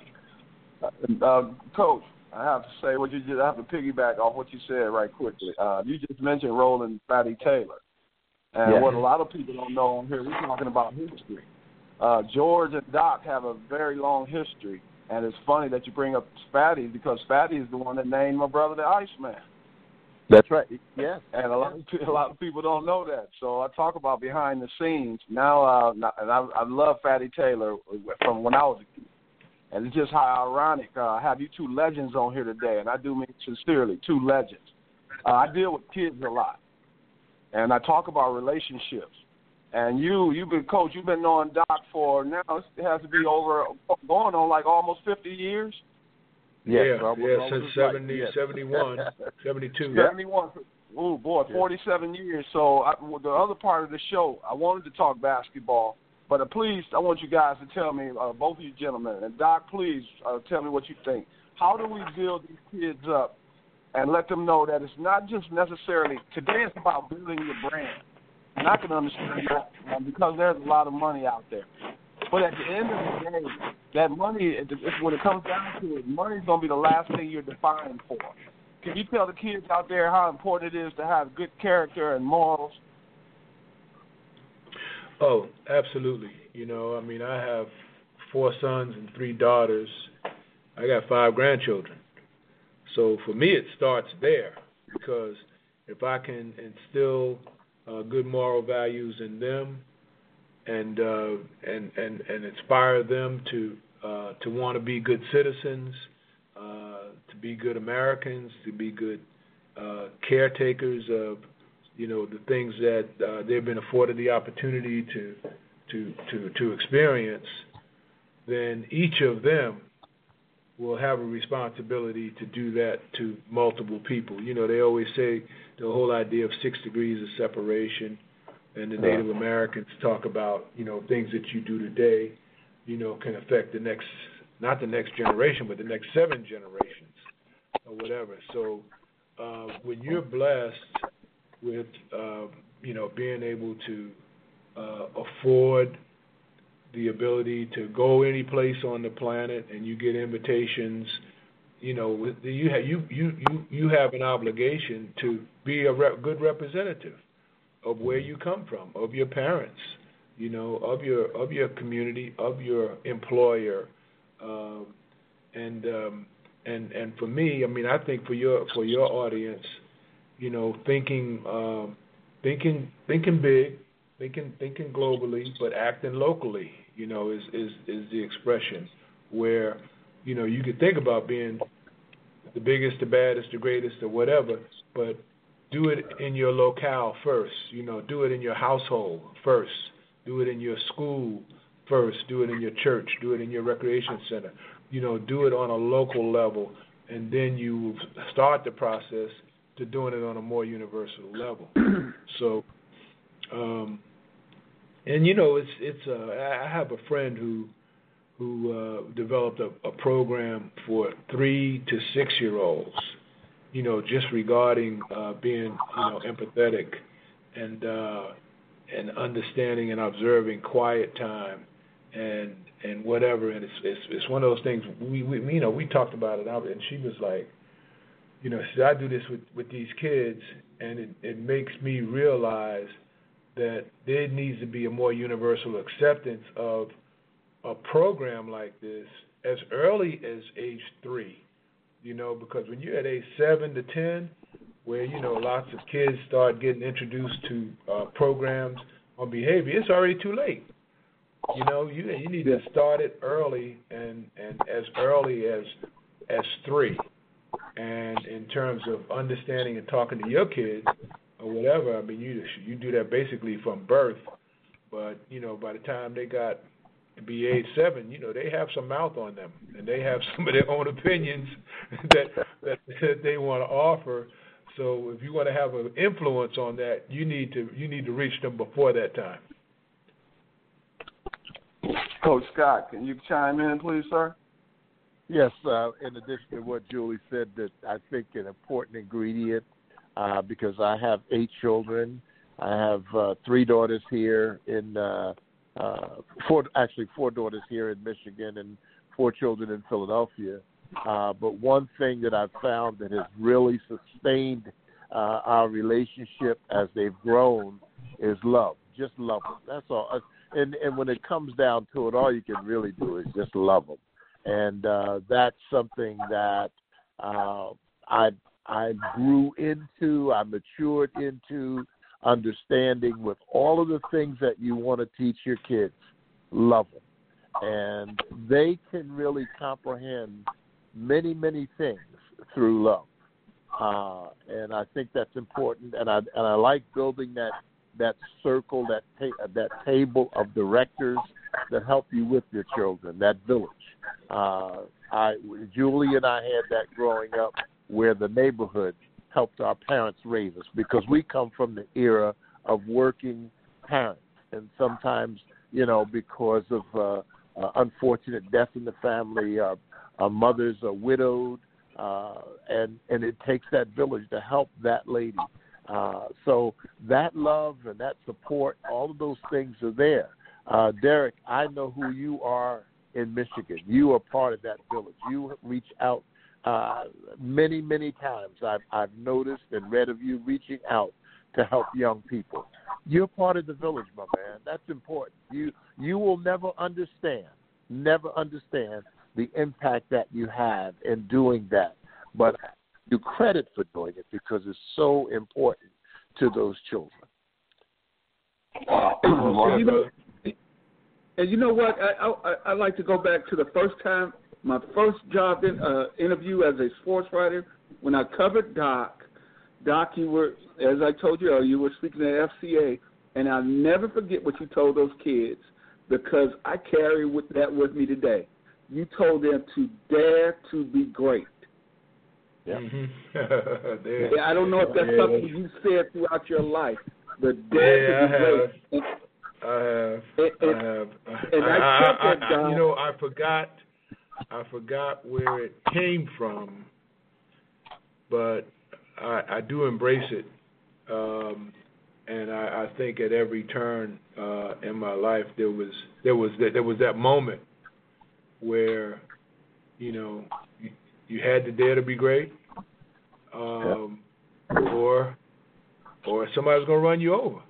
Coach, I have to say, I have to piggyback off what you said right quickly. You just mentioned Roland Fatty Taylor. And what a lot of people don't know on here, we're talking about history. George and Doc have a very long history. And it's funny that you bring up Fatty because Fatty is the one that named my brother the Iceman. That's right. Yes. And a lot of people don't know that. So I talk about behind the scenes. Now, and I love Fatty Taylor from when I was a kid. And it's just how ironic. I have you two legends on here today, and I do mean sincerely, two legends. I deal with kids a lot, and I talk about relationships. And you've been coach. You've been knowing Doc for now. It has to be going on like almost 50 years. Yes, since 71, 72. 71. Oh boy, 47 years. So the other part of the show, I wanted to talk basketball, but please, I want you guys to tell me, both of you gentlemen, and Doc, please tell me what you think. How do we build these kids up and let them know that it's not just necessarily today? It's about building your brand. And I can understand that because there's a lot of money out there. But at the end of the day, that money, when it comes down to it, money's going to be the last thing you're defined for. Can you tell the kids out there how important it is to have good character and morals? Oh, absolutely. I have 4 sons and 3 daughters. I got 5 grandchildren. So for me, it starts there because if I can instill good moral values in them, and inspire them to want to be good citizens, to be good Americans, to be good caretakers of the things that they've been afforded the opportunity to experience, then each of them will have a responsibility to do that to multiple people. They always say the whole idea of 6 degrees of separation. And the Native Americans talk about, things that you do today, can affect not the next generation, but the next 7 generations or whatever. So when you're blessed with, being able to afford the ability to go any place on the planet and you get invitations, you have an obligation to be a good representative of where you come from, of your parents, of your community, of your employer, and for me, I think for your audience, thinking big, thinking globally, but acting locally. Is the expression where you could think about being the biggest, the baddest, the greatest, or whatever, but do it in your locale first. Do it in your household first. Do it in your school first. Do it in your church. Do it in your recreation center. Do it on a local level, and then you start the process to doing it on a more universal level. So, I have a friend who developed a program for 3 to 6 year olds, just regarding being empathetic and understanding and observing quiet time and whatever. And it's one of those things we talked about it out, and she was like, I do this with these kids, and it makes me realize that there needs to be a more universal acceptance of a program like this as early as age 3, because when you're at age 7 to 10, where lots of kids start getting introduced to programs on behavior, it's already too late. You need to start it early and as early as 3. And in terms of understanding and talking to your kids or whatever, I mean, you do that basically from birth. But by the time they got to be age 7, they have some mouth on them, and they have some of their own opinions that they want to offer. So if you want to have an influence on that, you need to reach them before that time. Coach Scott, can you chime in, please, sir? Yes, in addition to what Julie said, that I think an important ingredient, because I have 8 children. I have 3 daughters here in 4 daughters here in Michigan and 4 children in Philadelphia. But one thing that I've found that has really sustained our relationship as they've grown is love. Just love them. That's all. And when it comes down to it, all you can really do is just love them. And that's something that I grew into, I matured into, understanding with all of the things that you want to teach your kids. Love them. And they can really comprehend many, many things through love. And I think that's important. And I like building that circle, that table of directors that help you with your children, that village. Julie and I had that growing up, where the neighborhood helped our parents raise us, because we come from the era of working parents, and sometimes, because of unfortunate death in the family, our mothers are widowed, and it takes that village to help that lady. So that love and that support, all of those things are there. Derek, I know who you are in Michigan. You are part of that village. You reach out many, many times. I've noticed and read of you reaching out to help young people. You're part of the village, my man. That's important. You will never understand the impact that you have in doing that. But you credit for doing it because it's so important to those children. And you know what? I like to go back to the first time, my first job interview as a sports writer, when I covered Doc. Doc, you were, as I told you earlier, you were speaking at FCA, and I'll never forget what you told those kids, because I carry that with me today. You told them to dare to be great. Yeah. Yeah, I don't know if that's something you said throughout your life, but dare to be great. I have. I forgot where it came from, but I do embrace it, and I think at every turn in my life there was that moment where you had to dare to be great, or somebody's gonna run you over.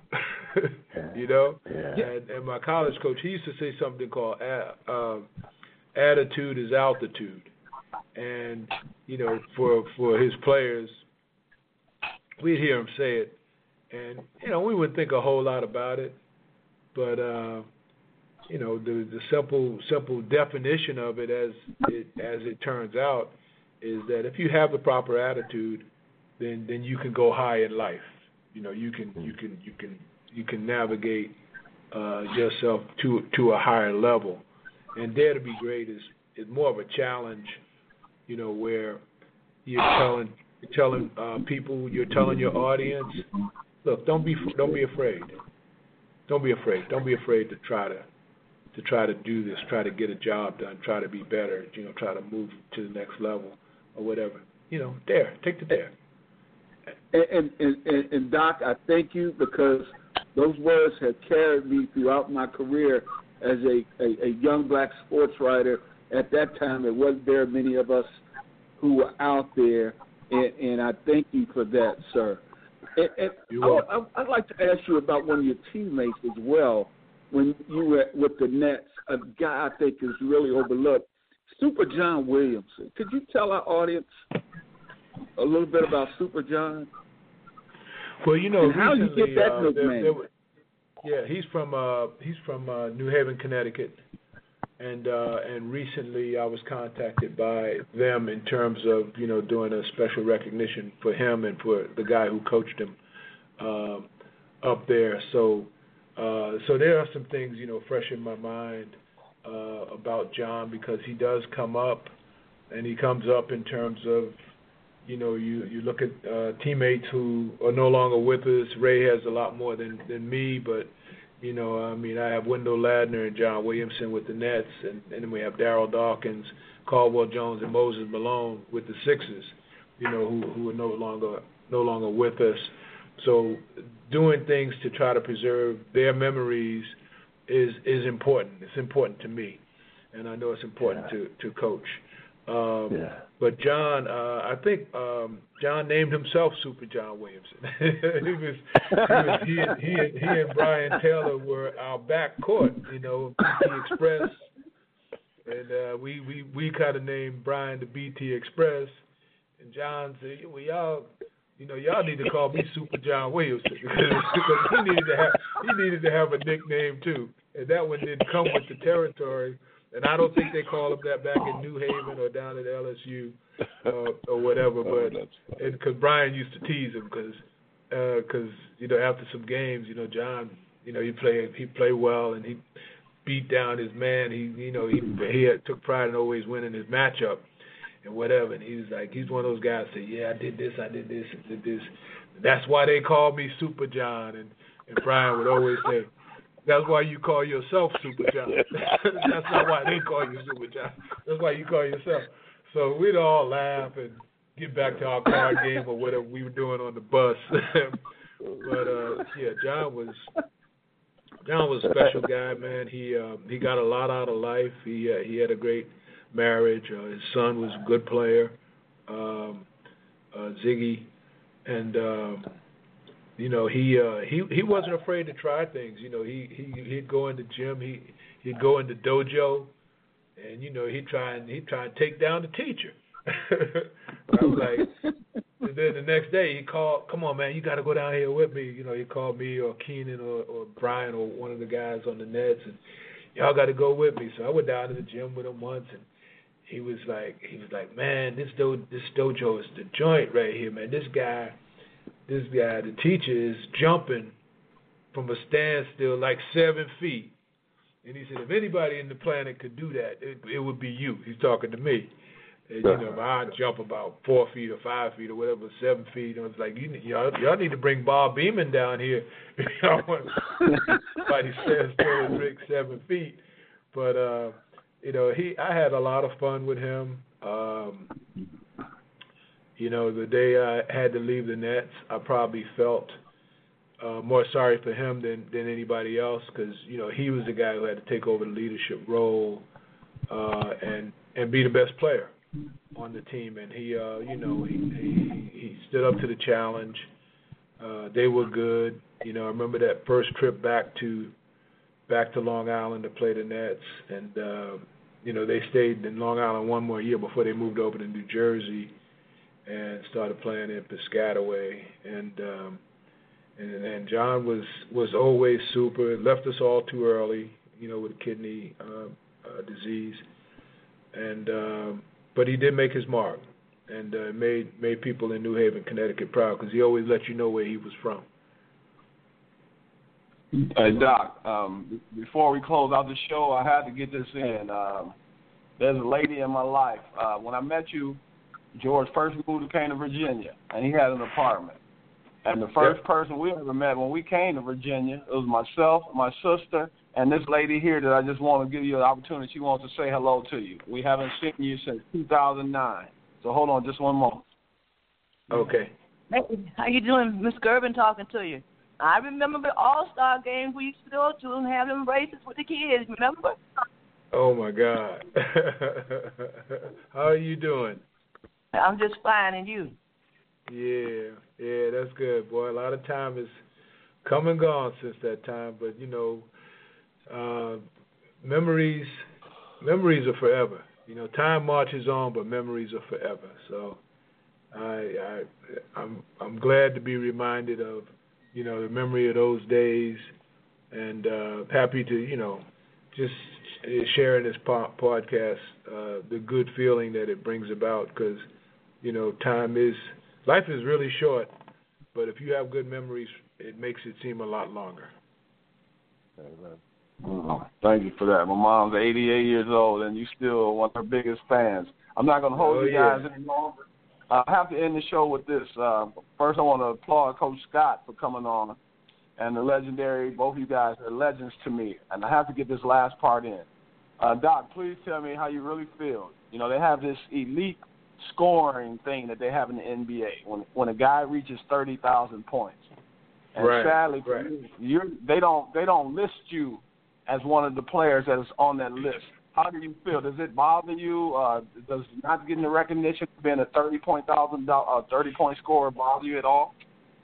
And my college coach, he used to say something called attitude is altitude, and for his players, we'd hear him say it, and we wouldn't think a whole lot about it, but the simple definition of it, as it turns out, is that if you have the proper attitude, then you can go high in life. You can navigate yourself to a higher level, and Dare to Be Great is more of a challenge, where you're telling people, you're telling your audience, look, don't be afraid. Don't be afraid. Don't be afraid to try to do this, try to get a job done, try to be better, try to move to the next level or whatever. Take the dare. And Doc, I thank you, because those words have carried me throughout my career as a young black sports writer. At that time, there wasn't very many of us who were out there, and I thank you for that, sir. And I'd like to ask you about one of your teammates as well. When you were with the Nets, a guy I think is really overlooked, Super John Williamson. Could you tell our audience a little bit about Super John? Well, and how did you get that nickname? He's from New Haven, Connecticut, and recently I was contacted by them in terms of doing a special recognition for him and for the guy who coached him up there. So there are some things fresh in my mind about John, because he does come up, and he comes up in terms of you look at teammates who are no longer with us. Ray has a lot more than me, but I have Wendell Ladner and John Williamson with the Nets, and then we have Darryl Dawkins, Caldwell Jones, and Moses Malone with the Sixers, who are no longer with us. So doing things to try to preserve their memories is important. It's important to me, and I know it's important to Coach. But John, I think John named himself Super John Williamson. he and Brian Taylor were our backcourt, BT Express, and we kind of named Brian the BT Express, and John said, well, y'all need to call me Super John Williamson, because he needed to have a nickname too, and that one didn't come with the territory. And I don't think they call him that back in New Haven or down at LSU or whatever. But because Brian used to tease him, because after some games, John, he played well, and he beat down his man. He took pride in always winning his matchup and whatever. And he's one of those guys that say, yeah, I did this. That's why they call me Super John. And Brian would always say, that's why you call yourself Super John. That's not why they call you Super John. That's why you call yourself. So we'd all laugh and get back to our card game or whatever we were doing on the bus. But John was a special guy, man. He got a lot out of life. He had a great marriage. His son was a good player, Ziggy, and he wasn't afraid to try things. He'd go in the gym, he'd go in the dojo, and he'd try and take down the teacher. I was like, and then the next day he called, come on man, you got to go down here with me. He called me or Keenan or Brian or one of the guys on the Nets, and y'all got to go with me. So I went down to the gym with him once, and he was like, man, this dojo is the joint right here, man. This guy, the teacher, is jumping from a standstill like 7 feet. And he said, if anybody in the planet could do that, it would be you. He's talking to me. And, I'd jump about 4 feet or 5 feet or whatever, 7 feet. And I was like, y'all need to bring Bob Beamon down here. Y'all want somebody stand still and break 7 feet. But, I had a lot of fun with him. The day I had to leave the Nets, I probably felt more sorry for him than anybody else, because he was the guy who had to take over the leadership role and be the best player on the team, and he stood up to the challenge. They were good. I remember that first trip back to Long Island to play the Nets, and they stayed in Long Island one more year before they moved over to New Jersey. and started playing in Piscataway. And John was always super. Left us all too early, with kidney disease. And but he did make his mark, and made people in New Haven, Connecticut proud, because he always let you know where he was from. Doc, before we close out the show, I had to get this in. There's a lady in my life. When I met you, George first moved to Virginia, and he had an apartment. And the first person we ever met when we came to Virginia, it was myself, my sister, and this lady here that I just want to give you an opportunity. She wants to say hello to you. We haven't seen you since 2009. So hold on just one moment. Okay. Hey, how you doing? Miss Gervin talking to you. I remember the All-Star games we used to go to and have them races with the kids, remember? Oh, my God. How are you doing? I'm just fine, and you? Yeah, that's good, boy. A lot of time has come and gone since that time, but, memories are forever. Time marches on, but memories are forever. So I'm glad to be reminded of, the memory of those days, and happy to, just sharing this podcast, the good feeling that it brings about, because, life is really short, but if you have good memories, it makes it seem a lot longer. Thank you for that. My mom's 88 years old, and you still one of her biggest fans. I'm not going to hold you guys any longer. I have to end the show with this. First, I want to applaud Coach Scott for coming on, and the legendary, both of you guys are legends to me, and I have to get this last part in. Doc, please tell me how you really feel. They have this elite scoring thing that they have in the NBA when a guy reaches 30,000 points. And sadly, they don't list you as one of the players that is on that list. How do you feel? Does it bother you? Does not getting the recognition for being a 30-point scorer bother you at all?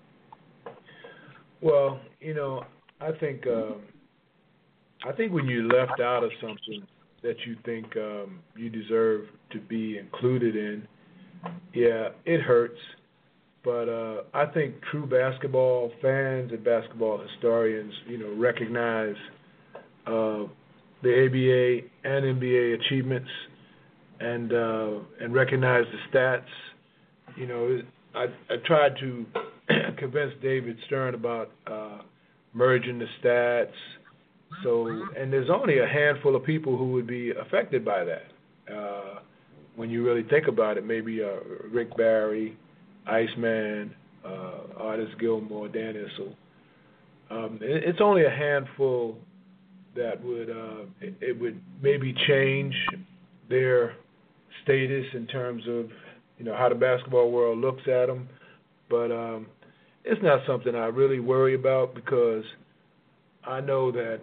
Well, I think when you're left out of something that you think you deserve to be included in, it hurts. But I think true basketball fans and basketball historians, recognize the ABA and NBA achievements and recognize the stats. I tried to convince David Stern about merging the stats. And there's only a handful of people who would be affected by that. When you really think about it, maybe Rick Barry, Iceman, Artis Gilmore, Dan Issel. It's only a handful that would maybe change their status in terms of how the basketball world looks at them, but it's not something I really worry about, because I know that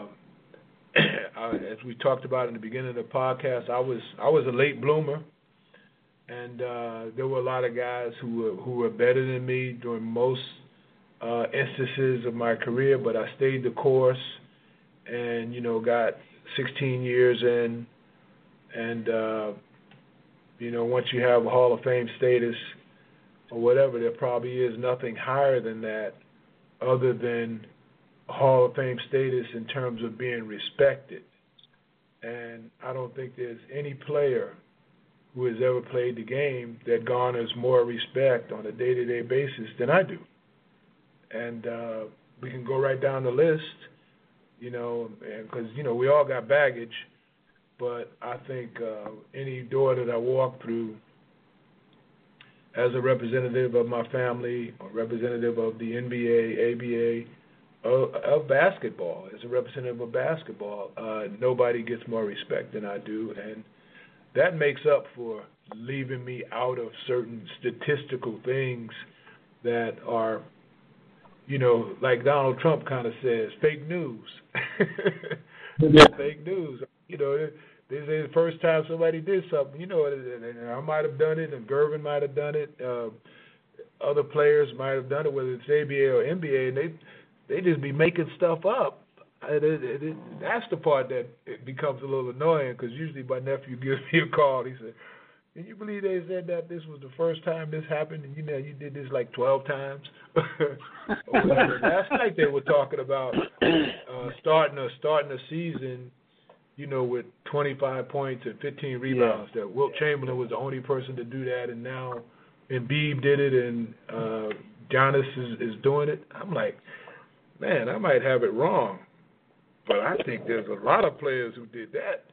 as we talked about in the beginning of the podcast, I was a late bloomer, and there were a lot of guys who were better than me during most instances of my career, but I stayed the course and got 16 years in, and once you have a Hall of Fame status or whatever, there probably is nothing higher than that other than Hall of Fame status in terms of being respected. And I don't think there's any player who has ever played the game that garners more respect on a day-to-day basis than I do. And we can go right down the list, because, we all got baggage, but I think any door that I walk through as a representative of my family, or representative of the NBA, ABA, of basketball, as a representative of basketball, nobody gets more respect than I do, and that makes up for leaving me out of certain statistical things that are, like Donald Trump kind of says, fake news. Fake news. They say the first time somebody did something, and I might have done it, and Gervin might have done it, other players might have done it, whether it's ABA or NBA, and they just be making stuff up. That's the part that it becomes a little annoying, because usually my nephew gives me a call. He said, Can you believe they said that this was the first time this happened, and you did this like 12 times? Last night they were talking about starting a season, with 25 points and 15 rebounds. That Wilt Chamberlain was the only person to do that, and now Embiid did it, and Giannis is doing it. I'm like, man, I might have it wrong, but I think there's a lot of players who did that,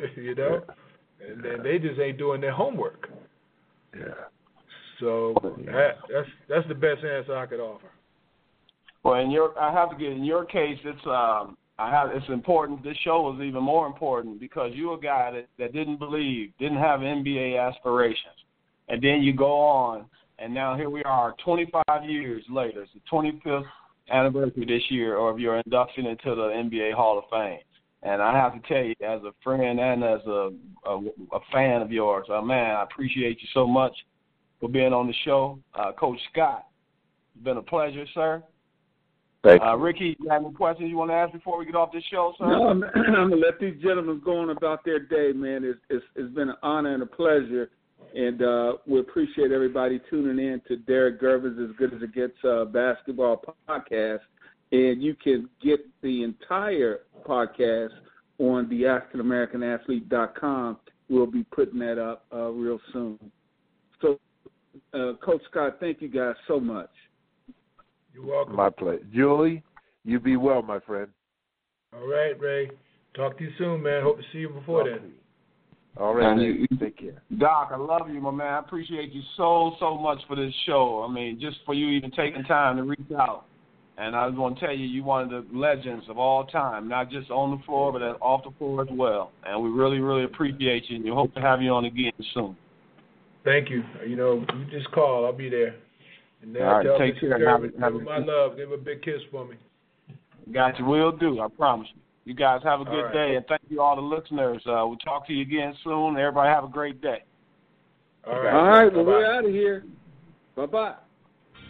and then they just ain't doing their homework. Yeah. So that's the best answer I could offer. Well, in your case, it's important. This show was even more important because you're a guy that didn't have NBA aspirations, and then you go on, and now here we are, 25 years later. It's the 25th anniversary this year of your induction into the NBA Hall of Fame. And I have to tell you, as a friend and as a fan of yours, man, I appreciate you so much for being on the show. Coach Scott, it's been a pleasure, sir. Thank you. Ricky, you have any questions you want to ask before we get off this show, sir? No, I'm going to let these gentlemen go on about their day, man. It's been an honor and a pleasure, and we appreciate everybody tuning in to Derek Gervin's As Good as It Gets basketball podcast. And you can get the entire podcast on the AfricanAmericanAthlete.com. We'll be putting that up real soon. So, Coach Scott, thank you guys so much. You're welcome. My pleasure. Julie, you be well, my friend. All right, Ray. Talk to you soon, man. Hope to see you before then. All right, man. Take care. Doc, I love you, my man. I appreciate you so much for this show. I mean, just for you even taking time to reach out. And I was going to tell you, you're one of the legends of all time, not just on the floor, but off the floor as well. And we really, really appreciate you, and we hope to have you on again soon. Thank you. You just call. I'll be there. And then all right, tell take care. Have my love. Give a big kiss for me. Got you. Will do. I promise you. You guys have a good right. day, and thank you all the listeners. We'll talk to you again soon. Everybody have a great day. All right. All right. Well, we're out of here. Bye-bye.